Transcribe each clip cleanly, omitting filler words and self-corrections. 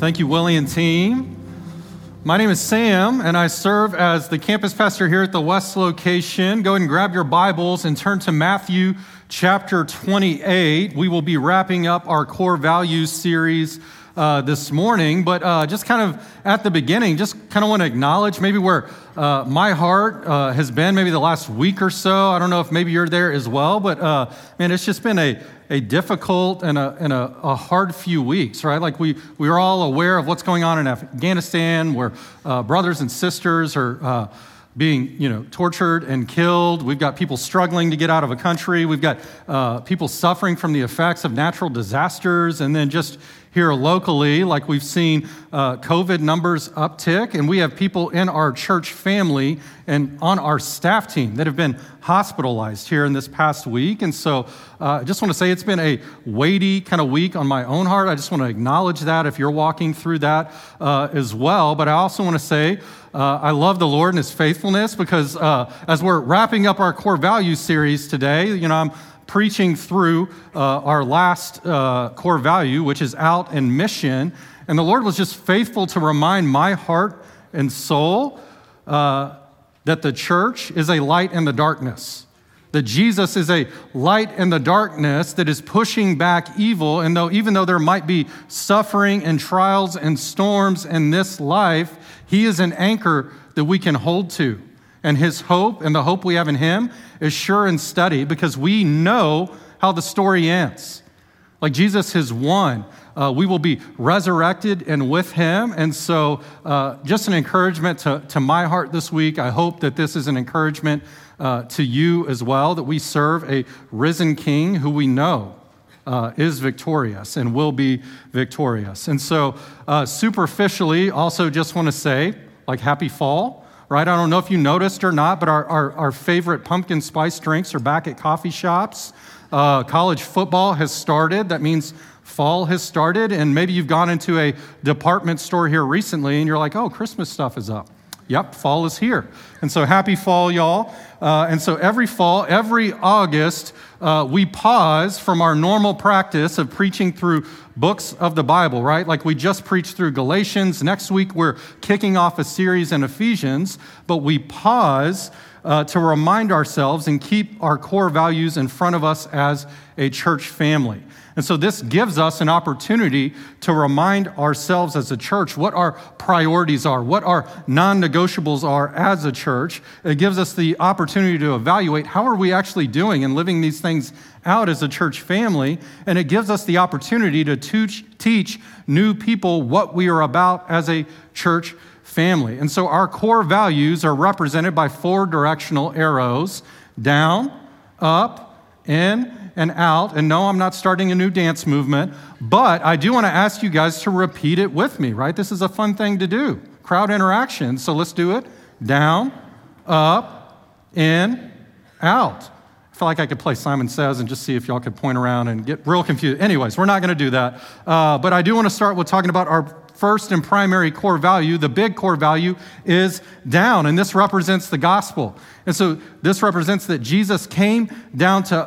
Thank you, Willie and team. My name is Sam, and I serve as the campus pastor here at the West location. Go ahead and grab your Bibles and turn to Matthew chapter 28. We will be wrapping up our core values series this morning, but just kind of at the beginning, just kind of want to acknowledge maybe where my heart has been maybe the last week or so. I don't know if maybe you're there as well, but man, it's just been a difficult and a hard few weeks, right? Like we are all aware of what's going on in Afghanistan, where brothers and sisters are being, tortured and killed. We've got people struggling to get out of a country. We've got people suffering from the effects of natural disasters, and then just here locally, like we've seen COVID numbers uptick, and we have people in our church family and on our staff team that have been hospitalized here in this past week. And so I just want to say it's been a weighty kind of week on my own heart. I just want to acknowledge that if you're walking through that as well. But I also want to say I love the Lord and His faithfulness, because as we're wrapping up our core values series today, I'm preaching through our last core value, which is out and mission. And the Lord was just faithful to remind my heart and soul that the church is a light in the darkness, that Jesus is a light in the darkness that is pushing back evil. And even though there might be suffering and trials and storms in this life, He is an anchor that we can hold to. And His hope and the hope we have in Him is sure and steady, because we know how the story ends. Like Jesus has won. We will be resurrected and with Him. And so just an encouragement to my heart this week. I hope that this is an encouragement to you as well, that we serve a risen King who we know is victorious and will be victorious. And so superficially, also just want to say, happy fall. Right? I don't know if you noticed or not, but our favorite pumpkin spice drinks are back at coffee shops. College football has started. That means fall has started. And maybe you've gone into a department store here recently and you're like, oh, Christmas stuff is up. Yep, fall is here. And so happy fall, y'all. And so every fall, every August, we pause from our normal practice of preaching through books of the Bible, right? Like we just preached through Galatians. Next week, we're kicking off a series in Ephesians, but we pause to remind ourselves and keep our core values in front of us as a church family. And so this gives us an opportunity to remind ourselves as a church what our priorities are, what our non-negotiables are as a church. It gives us the opportunity to evaluate how are we actually doing and living these things out as a church family. And it gives us the opportunity to teach new people what we are about as a church family. And so our core values are represented by 4 directional arrows: down, up, in, and out. And no, I'm not starting a new dance movement, but I do want to ask you guys to repeat it with me, right? This is a fun thing to do. Crowd interaction. So let's do it. Down, up, in, out. I feel like I could play Simon Says and just see if y'all could point around and get real confused. Anyways, we're not going to do that. But I do want to start with talking about our first and primary core value. The big core value is down, and this represents the gospel. And so this represents that Jesus came down to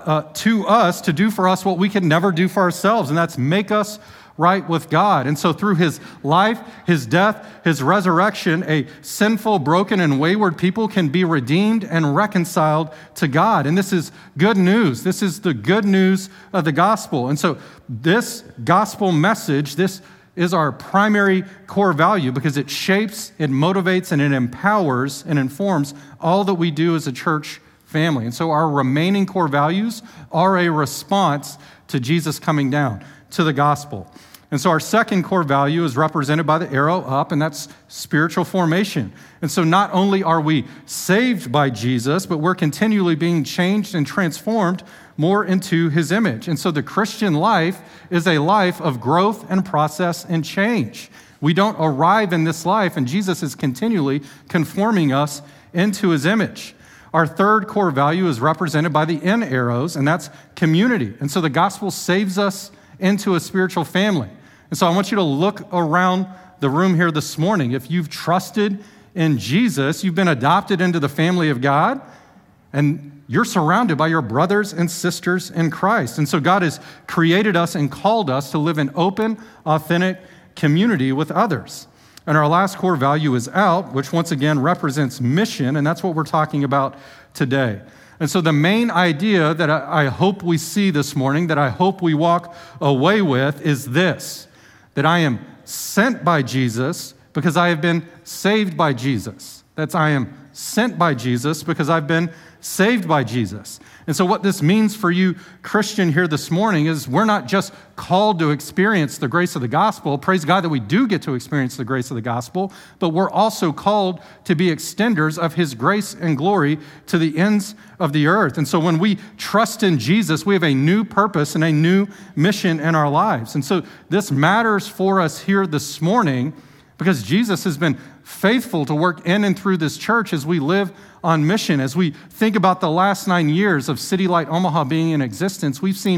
us to do for us what we could never do for ourselves, and that's make us right with God. And so through His life, His death, His resurrection, a sinful, broken, and wayward people can be redeemed and reconciled to God. And this is good news. This is the good news of the gospel. And so this gospel message, this is our primary core value, because it shapes, it motivates, and it empowers and informs all that we do as a church family. And so our remaining core values are a response to Jesus coming down, to the gospel. And so our second core value is represented by the arrow up, and that's spiritual formation. And so not only are we saved by Jesus, but we're continually being changed and transformed more into His image. And so the Christian life is a life of growth and process and change. We don't arrive in this life, and Jesus is continually conforming us into His image. Our third core value is represented by the in arrows, and that's community. And so the gospel saves us into a spiritual family. And so I want you to look around the room here this morning. If you've trusted in Jesus, you've been adopted into the family of God, and you're surrounded by your brothers and sisters in Christ. And so God has created us and called us to live an open, authentic, community with others. And our last core value is out, which once again represents mission, and that's what we're talking about today. And so the main idea that I hope we see this morning, that I hope we walk away with, is this: that I am sent by Jesus because I have been saved by Jesus. That's I am sent by Jesus because I've been saved by Jesus. And so what this means for you, Christian, here this morning is we're not just called to experience the grace of the gospel. Praise God that we do get to experience the grace of the gospel, but we're also called to be extenders of his grace and glory to the ends of the earth. And so when we trust in Jesus, we have a new purpose and a new mission in our lives. And so this matters for us here this morning because Jesus has been faithful to work in and through this church as we live on mission. As we think about the last 9 years of City Light Omaha being in existence, we've seen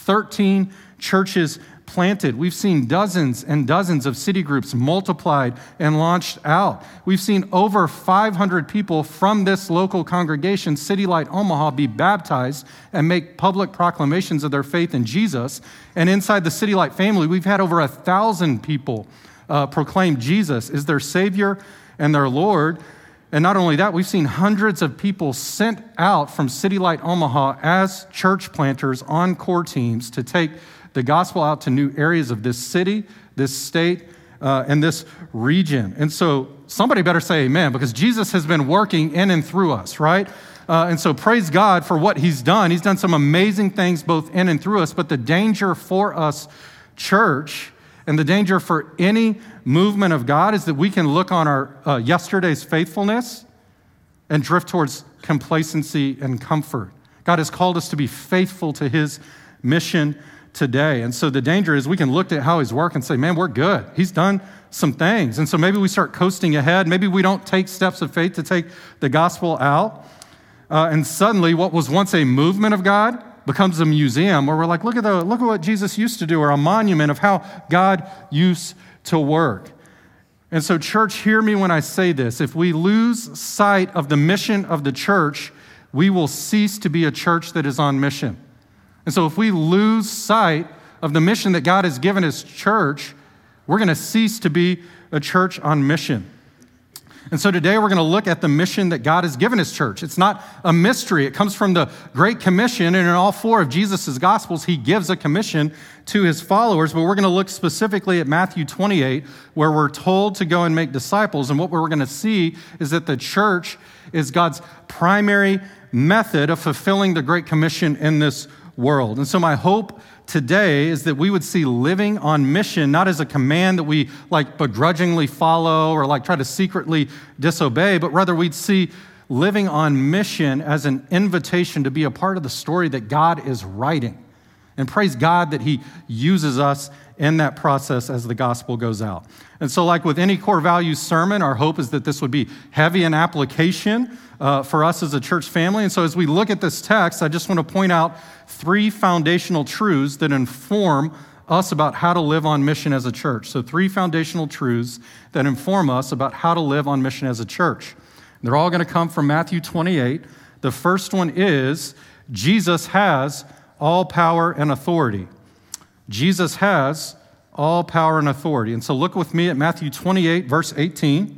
13 churches planted. We've seen dozens and dozens of city groups multiplied and launched out. We've seen over 500 people from this local congregation, City Light Omaha, be baptized and make public proclamations of their faith in Jesus. And inside the City Light family, we've had over 1,000 people proclaim Jesus as their Savior and their Lord. And not only that, we've seen hundreds of people sent out from City Light Omaha as church planters on core teams to take the gospel out to new areas of this city, this state, and this region. And so somebody better say amen, because Jesus has been working in and through us, right? And so praise God for what he's done. He's done some amazing things both in and through us, but the danger for us, church, and the danger for any movement of God is that we can look on our yesterday's faithfulness and drift towards complacency and comfort. God has called us to be faithful to his mission today. And so the danger is we can look at how he's working and say, man, we're good. He's done some things. And so maybe we start coasting ahead. Maybe we don't take steps of faith to take the gospel out. And suddenly what was once a movement of God becomes a museum where we're like, look at what Jesus used to do, or a monument of how God used to work. And so, church, hear me when I say this. If we lose sight of the mission of the church, we will cease to be a church that is on mission. And so if we lose sight of the mission that God has given his church, we're going to cease to be a church on mission. And so today we're going to look at the mission that God has given his church. It's not a mystery. It comes from the Great Commission, and in all four of Jesus' Gospels, he gives a commission to his followers. But we're going to look specifically at Matthew 28, where we're told to go and make disciples. And what we're going to see is that the church is God's primary method of fulfilling the Great Commission in this world. And so my hope today is that we would see living on mission not as a command that we begrudgingly follow or try to secretly disobey, but rather we'd see living on mission as an invitation to be a part of the story that God is writing. And praise God that he uses us in that process as the gospel goes out. And so with any core values sermon, our hope is that this would be heavy in application for us as a church family. And so as we look at this text, I just want to point out 3 foundational truths that inform us about how to live on mission as a church. So 3 foundational truths that inform us about how to live on mission as a church. They're all going to come from Matthew 28. The first one is Jesus has all power and authority. Jesus has all power and authority. And so look with me at Matthew 28, verse 18.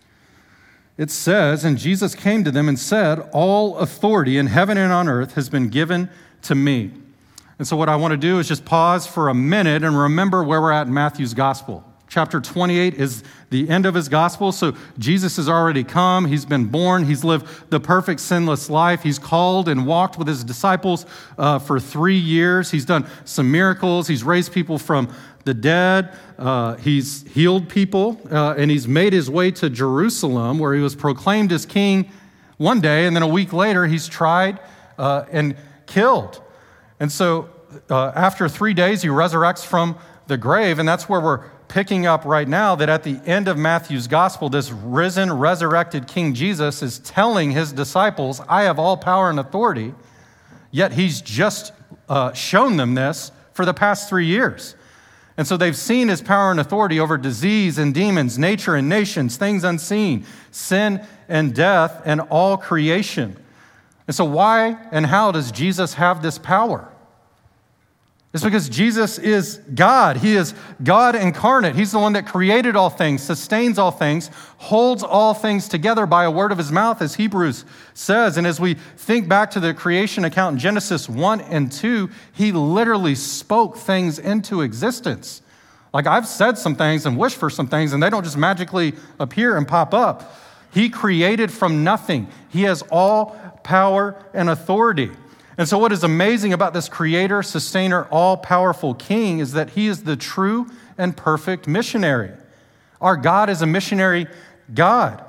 It says, "And Jesus came to them and said, 'All authority in heaven and on earth has been given to me.'" And so what I want to do is just pause for a minute and remember where we're at in Matthew's gospel. Chapter 28 is the end of his gospel. So Jesus has already come. He's been born. He's lived the perfect sinless life. He's called and walked with his disciples for 3 years. He's done some miracles. He's raised people from the dead. He's healed people. And he's made his way to Jerusalem, where he was proclaimed as king one day. And then a week later, he's tried and killed. And so after 3 days, he resurrects from the grave. And that's where we're picking up right now, that at the end of Matthew's gospel, this risen, resurrected King Jesus is telling his disciples, I have all power and authority, yet he's just shown them this for the past 3 years. And so they've seen his power and authority over disease and demons, nature and nations, things unseen, sin and death, and all creation. And so why and how does Jesus have this power? It's because Jesus is God. He is God incarnate. He's the one that created all things, sustains all things, holds all things together by a word of his mouth, as Hebrews says. And as we think back to the creation account in Genesis 1 and 2, he literally spoke things into existence. Like, I've said some things and wished for some things, and they don't just magically appear and pop up. He created from nothing. He has all power and authority. And so what is amazing about this creator, sustainer, all-powerful king is that he is the true and perfect missionary. Our God is a missionary God.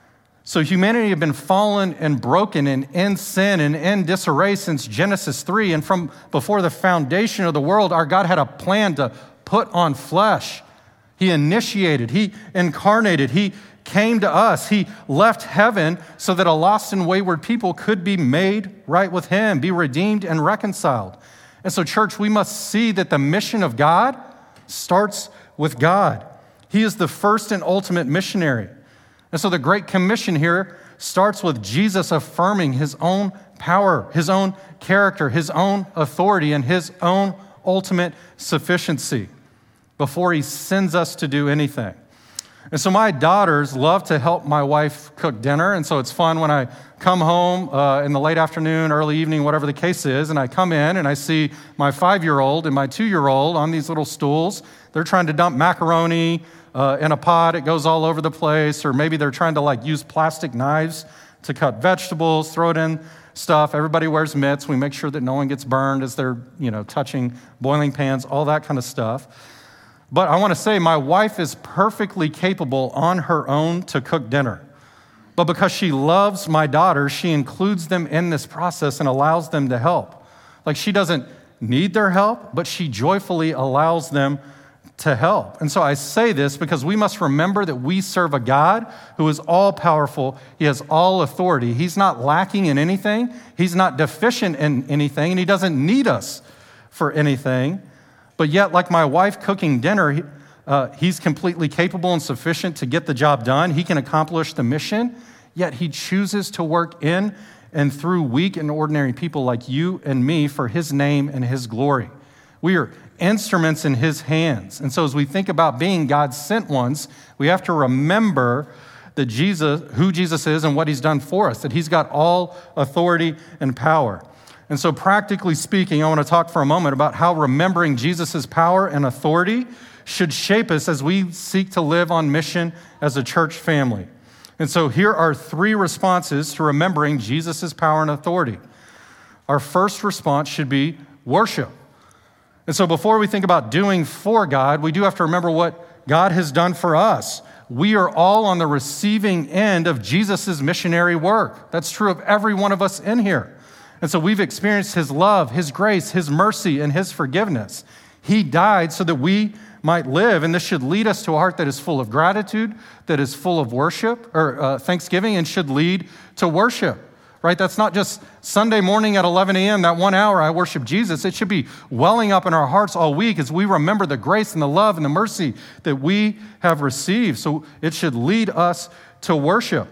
So humanity had been fallen and broken and in sin and in disarray since Genesis 3. And from before the foundation of the world, our God had a plan to put on flesh. He initiated, he incarnated, he came to us. He left heaven so that a lost and wayward people could be made right with him, be redeemed and reconciled. And so, church, we must see that the mission of God starts with God. He is the first and ultimate missionary. And so the Great Commission here starts with Jesus affirming his own power, his own character, his own authority, and his own ultimate sufficiency before he sends us to do anything. And so my daughters love to help my wife cook dinner, and so it's fun when I come home in the late afternoon, early evening, whatever the case is, and I come in and I see my 5-year-old and my 2-year-old on these little stools. They're trying to dump macaroni in a pot. It goes all over the place, or maybe they're trying to use plastic knives to cut vegetables, throw it in stuff. Everybody wears mitts. We make sure that no one gets burned as they're touching boiling pans, all that kind of stuff. But I want to say my wife is perfectly capable on her own to cook dinner. But because she loves my daughters, she includes them in this process and allows them to help. She doesn't need their help, but she joyfully allows them to help. And so I say this because we must remember that we serve a God who is all-powerful. He has all authority. He's not lacking in anything. He's not deficient in anything, and he doesn't need us for anything. But yet, like my wife cooking dinner, he's completely capable and sufficient to get the job done. He can accomplish the mission, yet he chooses to work in and through weak and ordinary people like you and me for his name and his glory. We are instruments in his hands. And so as we think about being God's sent ones, we have to remember that who Jesus is and what he's done for us, that he's got all authority and power. And so practically speaking, I want to talk for a moment about how remembering Jesus' power and authority should shape us as we seek to live on mission as a church family. And so here are 3 responses to remembering Jesus' power and authority. Our first response should be worship. And so before we think about doing for God, we do have to remember what God has done for us. We are all on the receiving end of Jesus' missionary work. That's true of every one of us in here. And so we've experienced his love, his grace, his mercy, and his forgiveness. He died so that we might live, and this should lead us to a heart that is full of gratitude, that is full of worship, or thanksgiving, and should lead to worship, right? That's not just Sunday morning at 11 a.m., that 1 hour I worship Jesus. It should be welling up in our hearts all week as we remember the grace and the love and the mercy that we have received. So it should lead us to worship.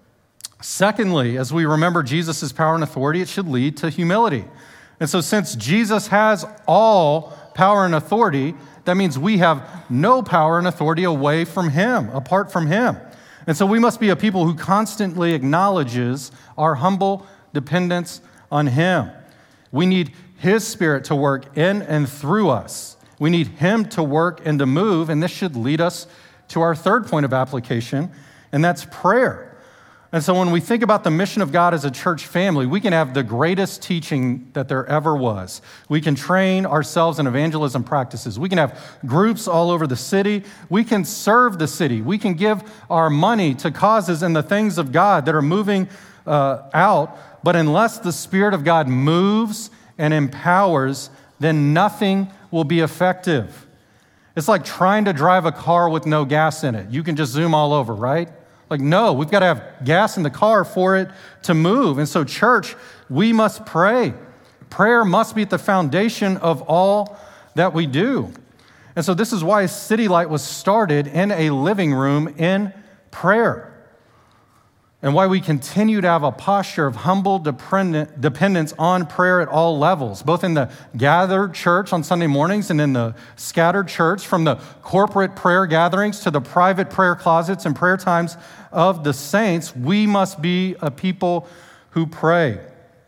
Secondly, as we remember Jesus' power and authority, it should lead to humility. And so since Jesus has all power and authority, that means we have no power and authority away from him, apart from him. And so we must be a people who constantly acknowledges our humble dependence on him. We need his Spirit to work in and through us. We need him to work and to move, and this should lead us to our third point of application, and that's prayer. And so when we think about the mission of God as a church family, we can have the greatest teaching that there ever was. We can train ourselves in evangelism practices. We can have groups all over the city. We can serve the city. We can give our money to causes and the things of God that are moving out. But unless the Spirit of God moves and empowers, then nothing will be effective. It's like trying to drive a car with no gas in it. You can just zoom all over, right? No, we've got to have gas in the car for it to move. And so, church, we must pray. Prayer must be at the foundation of all that we do. And so this is why City Light was started in a living room in prayer. and why we continue to have a posture of humble dependence on prayer at all levels, both in the gathered church on Sunday mornings and in the scattered church, from the corporate prayer gatherings to the private prayer closets and prayer times of the saints. We must be a people who pray.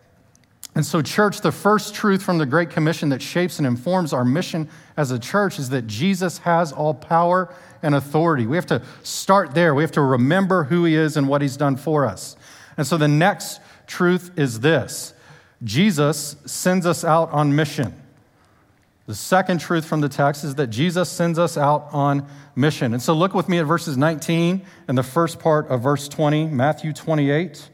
And so, church, the first truth from the Great Commission that shapes and informs our mission as a church is that Jesus has all power and authority. We have to start there. We have to remember who he is and what he's done for us. And so the next truth is this: Jesus sends us out on mission. The second truth from the text is that Jesus sends us out on mission. And so look with me at verses 19 and the first part of verse 20, Matthew 28.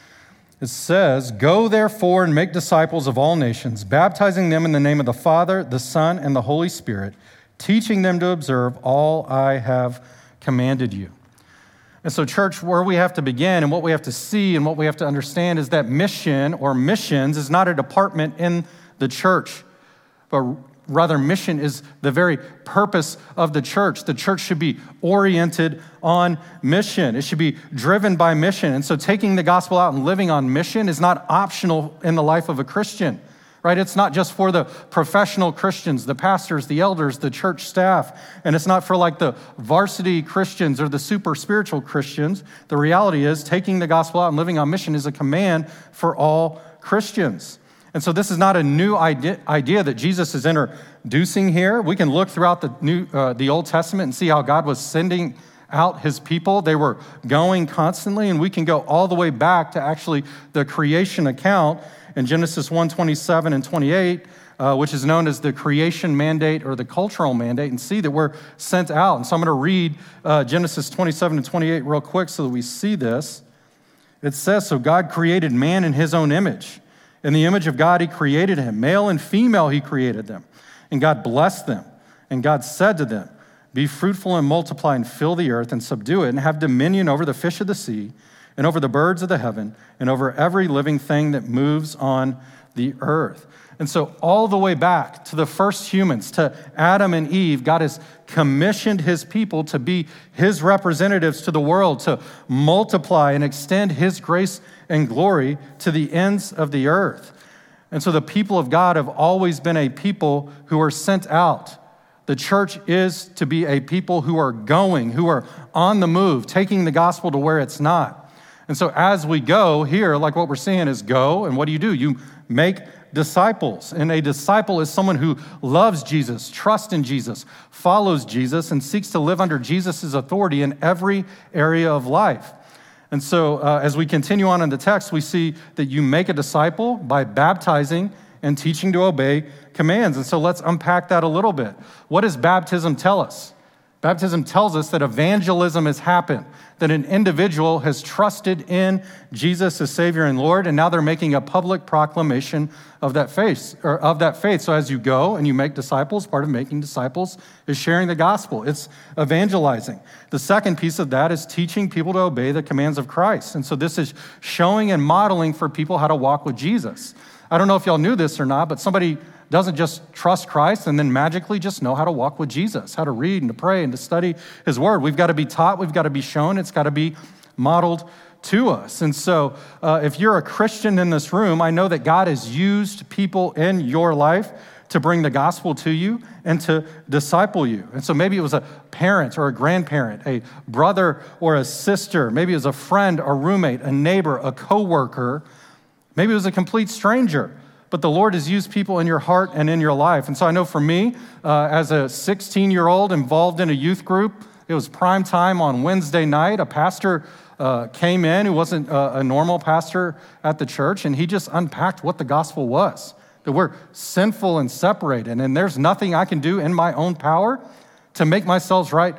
It says, "Go therefore and make disciples of all nations, baptizing them in the name of the Father, the Son, and the Holy Spirit, teaching them to observe all I have commanded you." And so, church, where we have to begin and what we have to see and what we have to understand is that mission or missions is not a department in the church, but rather mission is the very purpose of the church. The church should be oriented on mission. It should be driven by mission. And so taking the gospel out and living on mission is not optional in the life of a Christian, right? It's not just for the professional Christians, the pastors, the elders, the church staff, and it's not for like the varsity Christians or the super spiritual Christians. The reality is taking the gospel out and living on mission is a command for all Christians. And so this is not a new idea that Jesus is introducing here. We can look throughout the Old Testament and see how God was sending out his people. They were going constantly, and we can go all the way back to actually the creation account in Genesis 1:27 and 28, which is known as the creation mandate or the cultural mandate, and see that we're sent out. And so I'm going to read Genesis 27 and 28 real quick so that we see this. It says, "So God created man in his own image. In the image of God, he created him. Male and female, he created them. And God blessed them. And God said to them, 'Be fruitful and multiply and fill the earth and subdue it and have dominion over the fish of the sea and over the birds of the heaven and over every living thing that moves on the earth.'" And so all the way back to the first humans, to Adam and Eve, God has commissioned his people to be his representatives to the world, to multiply and extend his grace and glory to the ends of the earth. And so the people of God have always been a people who are sent out. The church is to be a people who are going, who are on the move, taking the gospel to where it's not. And so as we go here, like what we're seeing is go, and what do? You make disciples. And a disciple is someone who loves Jesus, trusts in Jesus, follows Jesus, and seeks to live under Jesus' authority in every area of life. And so as we continue on in the text, we see that you make a disciple by baptizing and teaching to obey commands. And so let's unpack that a little bit. What does baptism tell us? Baptism tells us that evangelism has happened, that an individual has trusted in Jesus as Savior and Lord, and now they're making a public proclamation of that faith. So as you go and you make disciples, part of making disciples is sharing the gospel. It's evangelizing. The second piece of that is teaching people to obey the commands of Christ. And so this is showing and modeling for people how to walk with Jesus. I don't know if y'all knew this or not, but somebody doesn't just trust Christ and then magically just know how to walk with Jesus, how to read and to pray and to study his word. We've got to be taught, we've got to be shown, it's got to be modeled to us. And so if you're a Christian in this room, I know that God has used people in your life to bring the gospel to you and to disciple you. And so maybe it was a parent or a grandparent, a brother or a sister, maybe it was a friend, a roommate, a neighbor, a coworker, maybe it was a complete stranger. But the Lord has used people in your heart and in your life. And so I know for me, as a 16-year-old involved in a youth group, it was prime time on Wednesday night. A pastor came in who wasn't a normal pastor at the church, and he just unpacked what the gospel was, that we're sinful and separated, and there's nothing I can do in my own power to make myself right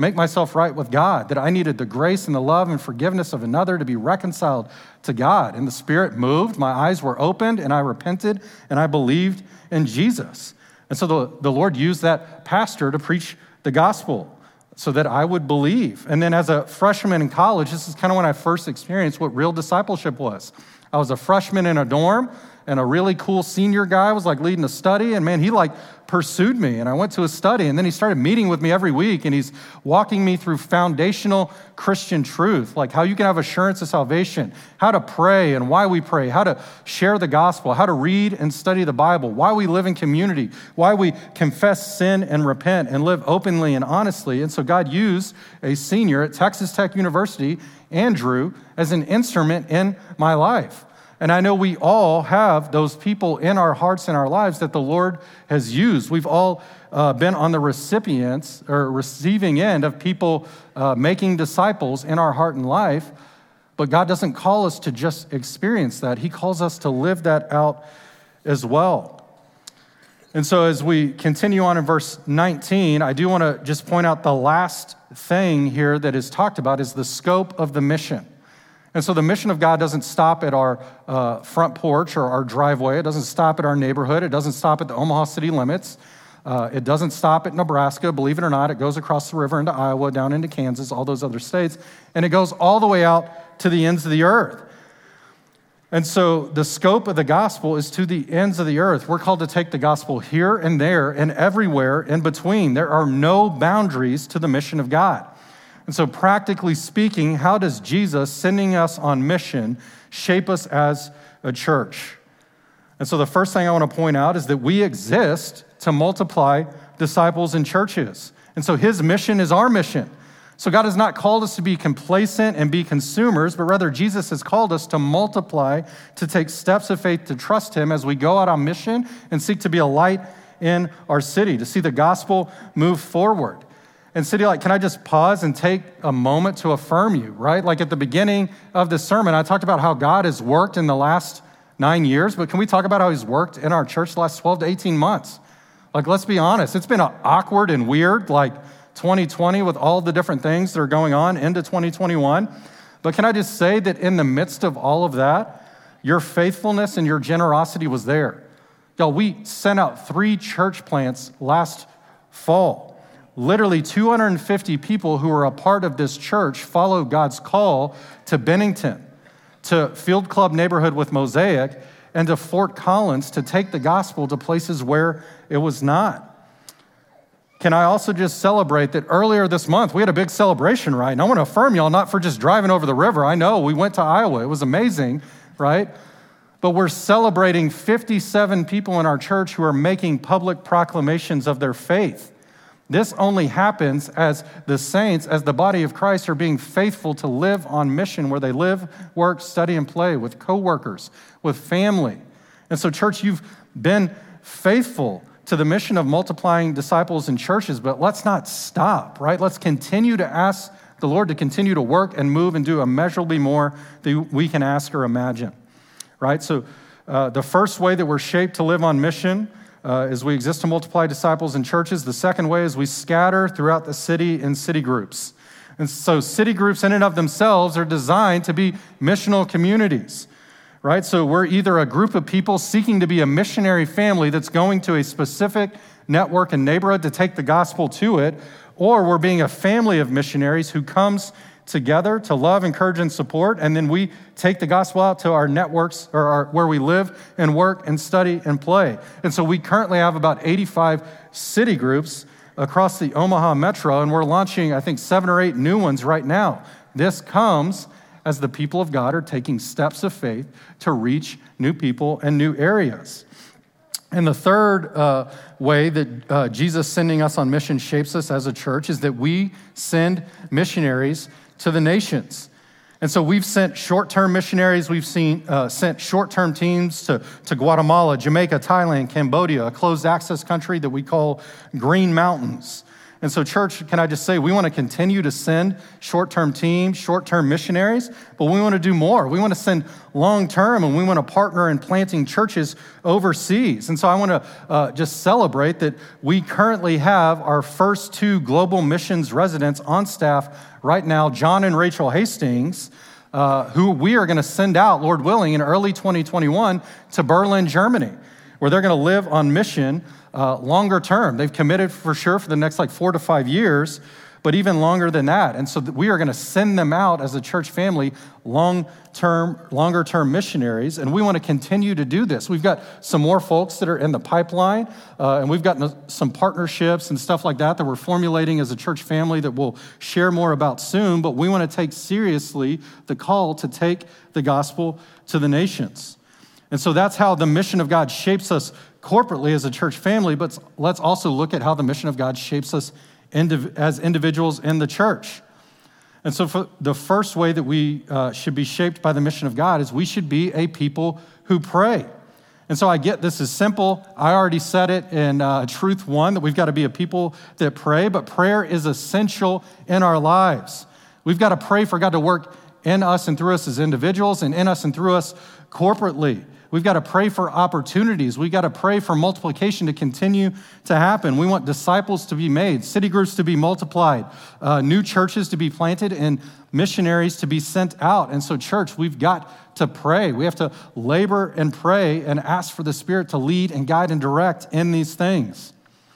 with God, that I needed the grace and the love and forgiveness of another to be reconciled to God. And the Spirit moved, my eyes were opened, and I repented, and I believed in Jesus. And so the Lord used that pastor to preach the gospel so that I would believe. And then as a freshman in college, this is kind of when I first experienced what real discipleship was. I was a freshman in a dorm. and a really cool senior guy was like leading a study, and man, he like pursued me, and I went to his study, and then he started meeting with me every week, and he's walking me through foundational Christian truth, like how you can have assurance of salvation, how to pray and why we pray, how to share the gospel, how to read and study the Bible, why we live in community, why we confess sin and repent and live openly and honestly. And so God used a senior at Texas Tech University, Andrew, as an instrument in my life. And I know we all have those people in our hearts and our lives that the Lord has used. We've all been on the recipients or receiving end of people making disciples in our heart and life, but God doesn't call us to just experience that. He calls us to live that out as well. And so as we continue on in verse 19, I do want to just point out the last thing here that is talked about is the scope of the mission. And so the mission of God doesn't stop at our front porch or our driveway. It doesn't stop at our neighborhood. It doesn't stop at the Omaha city limits. It doesn't stop at Nebraska. Believe it or not, it goes across the river into Iowa, down into Kansas, all those other states. And it goes all the way out to the ends of the earth. And so the scope of the gospel is to the ends of the earth. We're called to take the gospel here and there and everywhere in between. There are no boundaries to the mission of God. And so practically speaking, how does Jesus sending us on mission shape us as a church? And so the first thing I want to point out is that we exist to multiply disciples and churches. And so his mission is our mission. So God has not called us to be complacent and be consumers, but rather Jesus has called us to multiply, to take steps of faith, to trust him as we go out on mission and seek to be a light in our city, to see the gospel move forward. And City Light, can I just pause and take a moment to affirm you, right? Like at the beginning of this sermon, I talked about how God has worked in the last 9 years, but can we talk about how he's worked in our church the last 12 to 18 months? Like, let's be honest, it's been awkward and weird, like 2020 with all the different things that are going on into 2021. But can I just say that in the midst of all of that, your faithfulness and your generosity was there. Y'all, we sent out 3 church plants last fall. Literally 250 people who were a part of this church followed God's call to Bennington, to Field Club neighborhood with Mosaic, and to Fort Collins to take the gospel to places where it was not. Can I also just celebrate that earlier this month, we had a big celebration, right? And I want to affirm y'all, not for just driving over the river. I know, we went to Iowa. It was amazing, right? But we're celebrating 57 people in our church who are making public proclamations of their faith. This only happens as the saints, as the body of Christ, are being faithful to live on mission where they live, work, study, and play with coworkers, with family. And so, church, you've been faithful to the mission of multiplying disciples and churches, but let's not stop, right? Let's continue to ask the Lord to continue to work and move and do immeasurably more than we can ask or imagine, right? So the first way that we're shaped to live on mission is we exist to multiply disciples and churches. The second way is we scatter throughout the city in city groups. And so city groups in and of themselves are designed to be missional communities, right? So we're either a group of people seeking to be a missionary family that's going to a specific network and neighborhood to take the gospel to it, or we're being a family of missionaries who comes together to love, encourage, and support, and then we take the gospel out to our networks or where we live and work and study and play. And so we currently have about 85 city groups across the Omaha metro, and we're launching, I think, 7 or 8 new ones right now. This comes as the people of God are taking steps of faith to reach new people and new areas. And the third way that Jesus sending us on mission shapes us as a church is that we send missionaries to the nations. And so we've sent short-term missionaries. We've sent short-term teams to Guatemala, Jamaica, Thailand, Cambodia, a closed access country that we call Green Mountains. And so, church, can I just say, we want to continue to send short-term teams, short-term missionaries, but we want to do more. We want to send long-term, and we want to partner in planting churches overseas. And so I want to just celebrate that we currently have our first 2 global missions residents on staff right now, John and Rachel Hastings, who we are going to send out, Lord willing, in early 2021 to Berlin, Germany, where they're going to live on mission longer term. They've committed for sure for the next 4 to 5 years, but even longer than that. And so we are going to send them out as a church family, longer term missionaries, and we want to continue to do this. We've got some more folks that are in the pipeline, and we've got some partnerships and stuff like that we're formulating as a church family that we'll share more about soon, but we want to take seriously the call to take the gospel to the nations. And so that's how the mission of God shapes us corporately as a church family, but let's also look at how the mission of God shapes us as individuals in the church. And so for the first way that we should be shaped by the mission of God is we should be a people who pray. And so I get this is simple. I already said it in Truth 1 that we've got to be a people that pray, but prayer is essential in our lives. We've got to pray for God to work in us and through us as individuals and in us and through us corporately. We've got to pray for opportunities. We've got to pray for multiplication to continue to happen. We want disciples to be made, city groups to be multiplied, new churches to be planted, and missionaries to be sent out. And so, church, we've got to pray. We have to labor and pray and ask for the Spirit to lead and guide and direct in these things.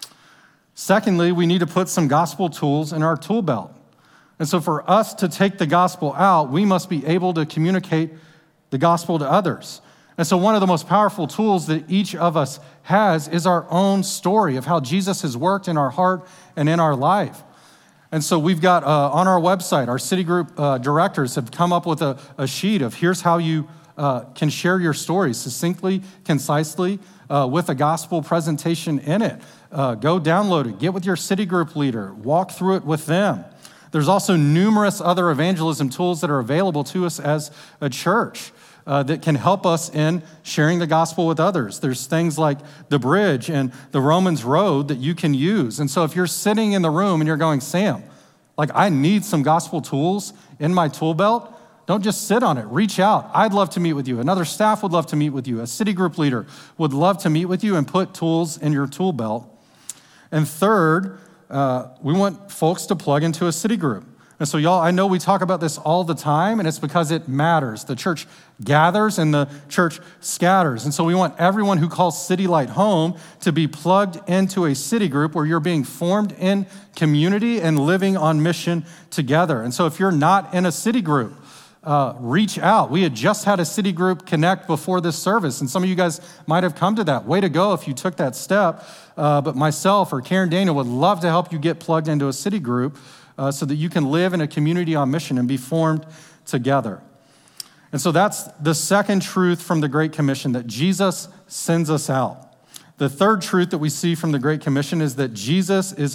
Secondly, we need to put some gospel tools in our tool belt. And so for us to take the gospel out, we must be able to communicate the gospel to others. And so one of the most powerful tools that each of us has is our own story of how Jesus has worked in our heart and in our life. And so we've got on our website, our city group directors have come up with a sheet of here's how you can share your story succinctly, concisely, with a gospel presentation in it. Go download it, get with your city group leader, walk through it with them. There's also numerous other evangelism tools that are available to us as a church. That can help us in sharing the gospel with others. There's things like the Bridge and the Romans Road that you can use. And so if you're sitting in the room and you're going, Sam, I need some gospel tools in my tool belt, don't just sit on it. Reach out. I'd love to meet with you. Another staff would love to meet with you. A city group leader would love to meet with you and put tools in your tool belt. And third, we want folks to plug into a city group. And so, y'all, I know we talk about this all the time, and it's because it matters. The church gathers and the church scatters. And so we want everyone who calls City Light home to be plugged into a city group where you're being formed in community and living on mission together. And so if you're not in a city group, reach out. We had just had a city group connect before this service, and some of you guys might have come to that. Way to go if you took that step. But myself or Karen Daniel would love to help you get plugged into a city group so that you can live in a community on mission and be formed together. And so that's the second truth from the Great Commission, that Jesus sends us out. The third truth that we see from the Great Commission is that Jesus is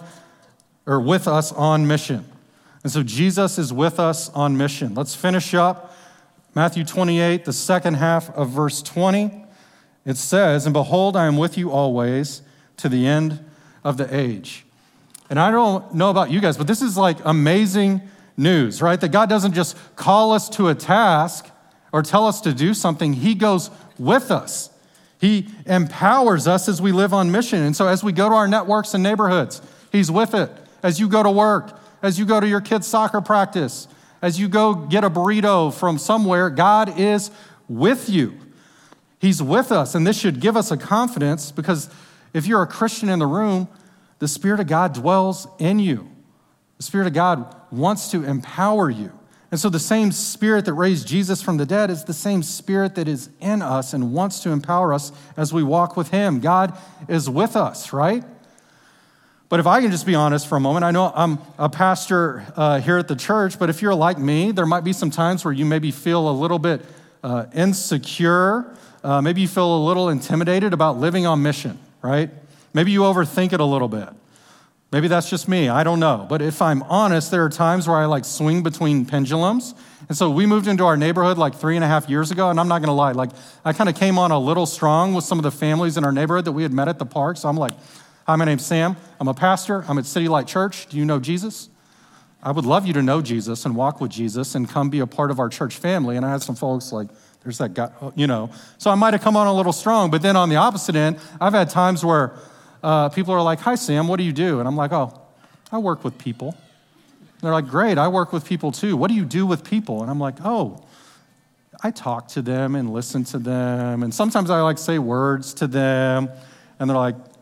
with us on mission. And so Jesus is with us on mission. Let's finish up Matthew 28, the second half of verse 20. It says, "And behold, I am with you always to the end of the age." And I don't know about you guys, but this is amazing news, right? That God doesn't just call us to a task or tell us to do something. He goes with us. He empowers us as we live on mission. And so as we go to our networks and neighborhoods, He's with it. As you go to work, as you go to your kids' soccer practice, as you go get a burrito from somewhere, God is with you. He's with us. And this should give us a confidence, because if you're a Christian in the room, the Spirit of God dwells in you. The Spirit of God wants to empower you. And so the same Spirit that raised Jesus from the dead is the same Spirit that is in us and wants to empower us as we walk with Him. God is with us, right? But if I can just be honest for a moment, I know I'm a pastor here at the church, but if you're like me, there might be some times where you maybe feel a little bit insecure. Maybe you feel a little intimidated about living on mission, right? Maybe you overthink it a little bit. Maybe that's just me, I don't know. But if I'm honest, there are times where I swing between pendulums. And so we moved into our neighborhood 3.5 years ago, and I'm not gonna lie, I kind of came on a little strong with some of the families in our neighborhood that we had met at the park. So I'm like, "Hi, my name's Sam. I'm a pastor. I'm at City Light Church. Do you know Jesus? I would love you to know Jesus and walk with Jesus and come be a part of our church family." And I had some folks there's that guy, So I might have come on a little strong, but then on the opposite end, I've had times where people are like, "Hi, Sam, what do you do?" And I'm like, "Oh, I work with people." And they're like, "Great, I work with people too. What do you do with people?" And I'm like, "Oh, I talk to them and listen to them. And sometimes I say words to them." And they're like,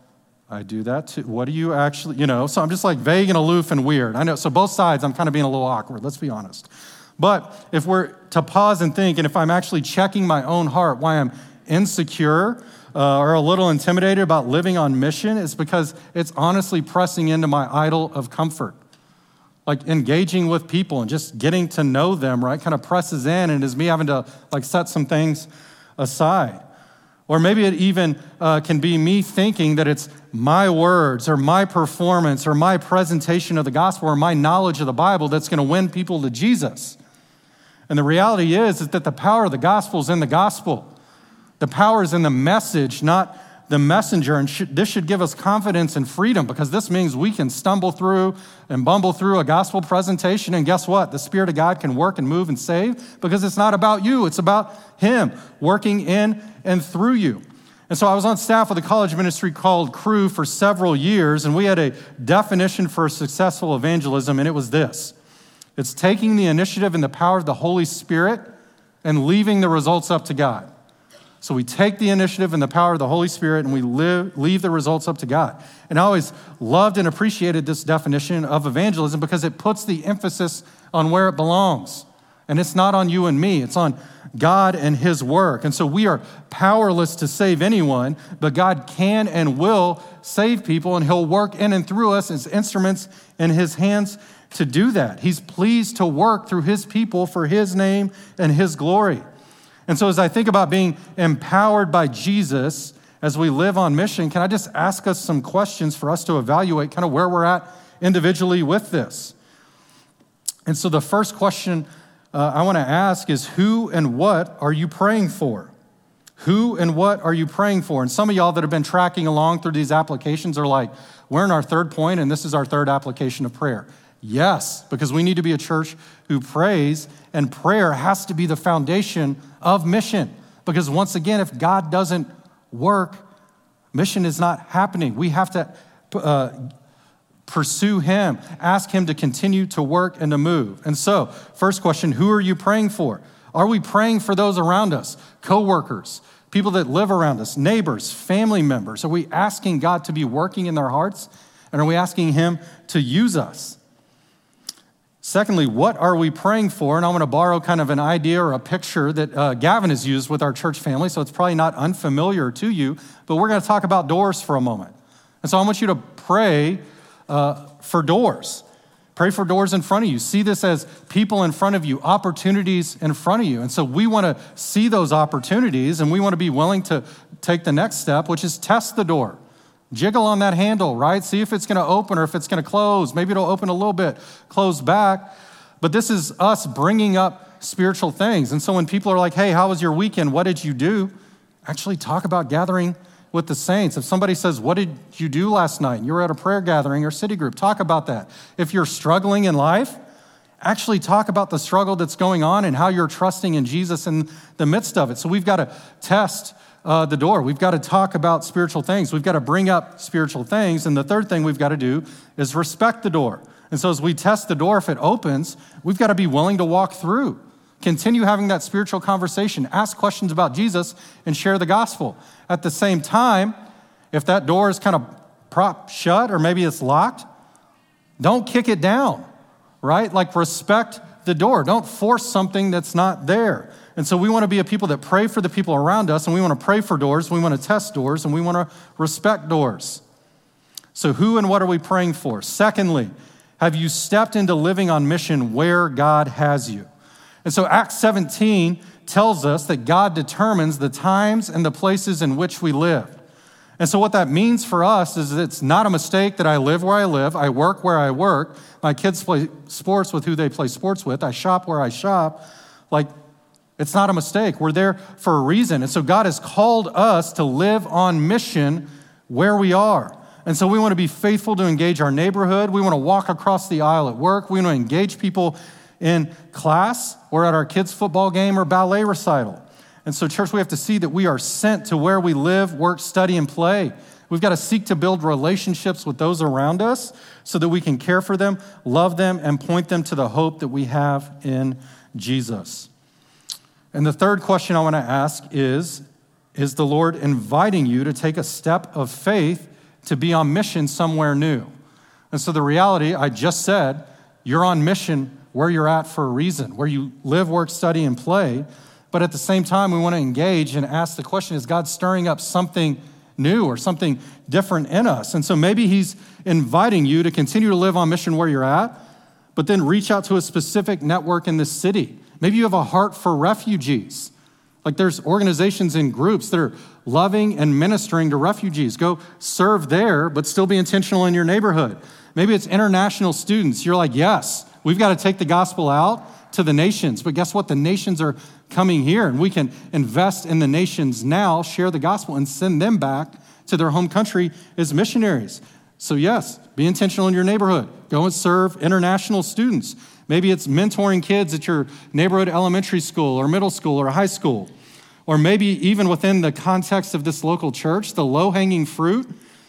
I do that too. What do you actually, So I'm just like vague and aloof and weird. I know, so both sides, I'm kind of being a little awkward, let's be honest. But if we're to pause and think, and if I'm actually checking my own heart, why I'm insecure or a little intimidated about living on mission, it's because it's honestly pressing into my idol of comfort. Like engaging with people and just getting to know them, right? Kind of presses in and is me having to like set some things aside. Or maybe it even can be me thinking that it's my words or my performance or my presentation of the gospel or my knowledge of the Bible that's going to win people to Jesus. And the reality is that the power of the gospel is in the gospel. The power is in the message, not the messenger. And this should give us confidence and freedom, because this means we can stumble through and bumble through a gospel presentation. And guess what? The Spirit of God can work and move and save, because it's not about you. It's about Him working in and through you. And so I was on staff with a college ministry called Cru for several years, and we had a definition for successful evangelism, and it was this. It's taking the initiative and the power of the Holy Spirit and leaving the results up to God. So we take the initiative and the power of the Holy Spirit and we leave the results up to God. And I always loved and appreciated this definition of evangelism because it puts the emphasis on where it belongs. And it's not on you and me, it's on God and His work. And so we are powerless to save anyone, but God can and will save people, and He'll work in and through us as instruments in His hands to do that. He's pleased to work through His people for His name and His glory. And so as I think about being empowered by Jesus as we live on mission, can I just ask us some questions for us to evaluate kind of where we're at individually with this? And so the first question I want to ask is, who and what are you praying for? Who and what are you praying for? And some of y'all that have been tracking along through these applications are like, we're in our third point and this is our third application of prayer. Yes, because we need to be a church who prays, and prayer has to be the foundation of mission. Because once again, if God doesn't work, mission is not happening. We have to pursue Him, ask Him to continue to work and to move. And so, first question, who are you praying for? Are we praying for those around us, coworkers, people that live around us, neighbors, family members? Are we asking God to be working in their hearts? And are we asking Him to use us? Secondly, what are we praying for? And I want to borrow kind of an idea or a picture that Gavin has used with our church family, so it's probably not unfamiliar to you, but we're going to talk about doors for a moment. And so I want you to pray for doors. Pray for doors in front of you. See this as people in front of you, opportunities in front of you. And so we want to see those opportunities, and we want to be willing to take the next step, which is test the door. Jiggle on that handle, right? See if it's going to open or if it's going to close. Maybe it'll open a little bit, close back. But this is us bringing up spiritual things. And so when people are like, hey, how was your weekend? What did you do? Actually talk about gathering with the saints. If somebody says, what did you do last night? You were at a prayer gathering or city group. Talk about that. If you're struggling in life, actually talk about the struggle that's going on and how you're trusting in Jesus in the midst of it. So we've got to test the door. We've got to talk about spiritual things. We've got to bring up spiritual things. And the third thing we've got to do is respect the door. And so as we test the door, if it opens, we've got to be willing to walk through. Continue having that spiritual conversation. Ask questions about Jesus and share the gospel. At the same time, if that door is kind of propped shut or maybe it's locked, don't kick it down, right? Like respect the door. Don't force something that's not there. And so we want to be a people that pray for the people around us, and we want to pray for doors, we want to test doors, and we want to respect doors. So who and what are we praying for? Secondly, have you stepped into living on mission where God has you? And so Acts 17 tells us that God determines the times and the places in which we live. And so what that means for us is it's not a mistake that I live where I live, I work where I work, my kids play sports with who they play sports with, I shop where I shop. Like, it's not a mistake. We're there for a reason. And so God has called us to live on mission where we are. And so we want to be faithful to engage our neighborhood. We want to walk across the aisle at work. We want to engage people in class or at our kids' football game or ballet recital. And so, church, we have to see that we are sent to where we live, work, study, and play. We've got to seek to build relationships with those around us so that we can care for them, love them, and point them to the hope that we have in Jesus. And the third question I want to ask is the Lord inviting you to take a step of faith to be on mission somewhere new. And so the reality, I just said, you're on mission where you're at for a reason, where you live, work, study, and play. But at the same time, we want to engage and ask the question, is God stirring up something new or something different in us? And so maybe he's inviting you to continue to live on mission where you're at, but then reach out to a specific network in the city. Maybe you have a heart for refugees. Like there's organizations and groups that are loving and ministering to refugees. Go serve there, but still be intentional in your neighborhood. Maybe it's international students. You're like, yes, we've got to take the gospel out to the nations. But guess what? The nations are coming here, and we can invest in the nations now, share the gospel, and send them back to their home country as missionaries. So yes, be intentional in your neighborhood. Go and serve international students. Maybe it's mentoring kids at your neighborhood elementary school or middle school or high school. Or maybe even within the context of this local church, the low-hanging fruit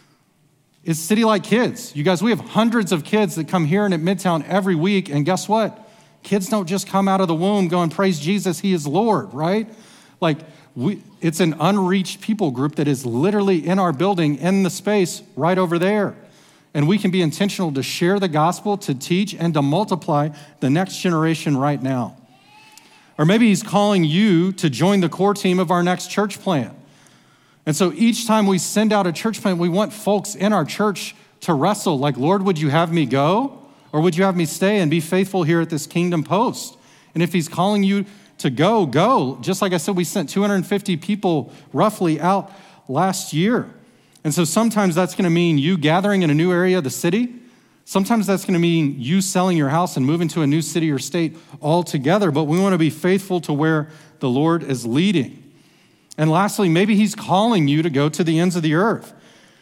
is City Light Kids. You guys, we have hundreds of kids that come here and at Midtown every week, and guess what? Kids don't just come out of the womb going, praise Jesus, he is Lord, right? Like, it's an unreached people group that is literally in our building, in the space right over there. And we can be intentional to share the gospel, to teach, and to multiply the next generation right now. Or maybe he's calling you to join the core team of our next church plant. And so each time we send out a church plant, we want folks in our church to wrestle, like, Lord, would you have me go? Or would you have me stay and be faithful here at this Kingdom Post? And if he's calling you to go, go. Just like I said, we sent 250 people roughly out last year. And so sometimes that's going to mean you gathering in a new area of the city. Sometimes that's going to mean you selling your house and moving to a new city or state altogether. But we want to be faithful to where the Lord is leading. And lastly, maybe he's calling you to go to the ends of the earth.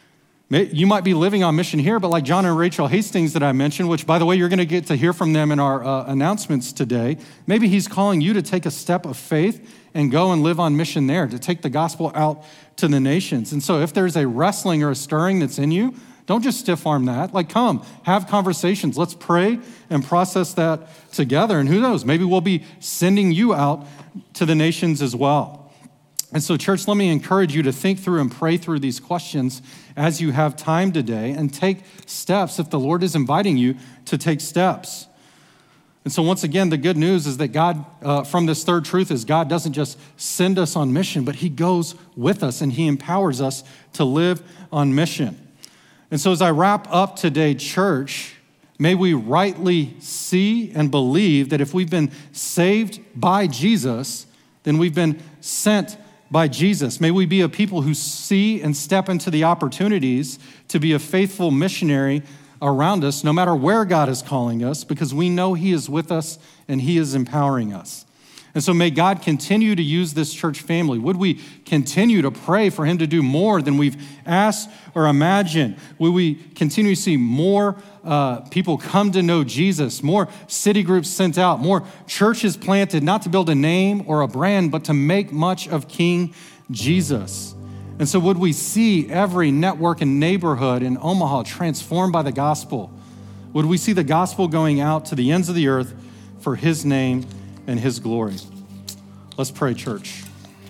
You might be living on mission here, but like John and Rachel Hastings that I mentioned, which, by the way, you're going to get to hear from them in our announcements today, maybe he's calling you to take a step of faith and go and live on mission there, to take the gospel out to the nations. And so if there's a wrestling or a stirring that's in you, don't just stiff-arm that. Like, come, have conversations. Let's pray and process that together. And who knows, maybe we'll be sending you out to the nations as well. And so, church, let me encourage you to think through and pray through these questions as you have time today and take steps if the Lord is inviting you to take steps. And so, once again, the good news is that God, from this third truth, is God doesn't just send us on mission, but he goes with us and he empowers us to live on mission. And so as I wrap up today, church, may we rightly see and believe that if we've been saved by Jesus, then we've been sent by Jesus. May we be a people who see and step into the opportunities to be a faithful missionary around us, no matter where God is calling us, because we know he is with us and he is empowering us. And so may God continue to use this church family. Would we continue to pray for him to do more than we've asked or imagined? Would we continue to see more people come to know Jesus, more city groups sent out, more churches planted, not to build a name or a brand, but to make much of King Jesus? And so would we see every network and neighborhood in Omaha transformed by the gospel? Would we see the gospel going out to the ends of the earth for his name and his glory? Let's pray, church.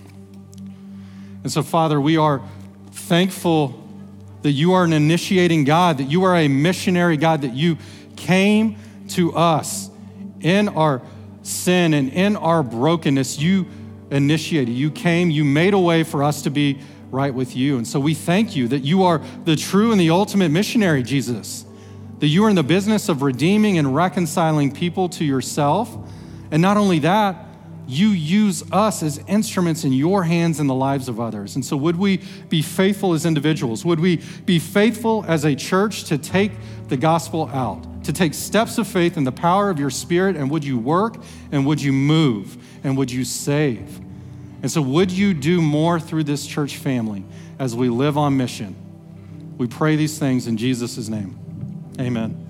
And so, Father, we are thankful that you are an initiating God, that you are a missionary God, that you came to us in our sin and in our brokenness. You initiated, you came, you made a way for us to be right with you. And so we thank you that you are the true and the ultimate missionary, Jesus, that you are in the business of redeeming and reconciling people to yourself. And not only that, you use us as instruments in your hands in the lives of others. And so would we be faithful as individuals? Would we be faithful as a church to take the gospel out, to take steps of faith in the power of your Spirit? And would you work and would you move and would you save? And so would you do more through this church family as we live on mission? We pray these things in Jesus' name. Amen.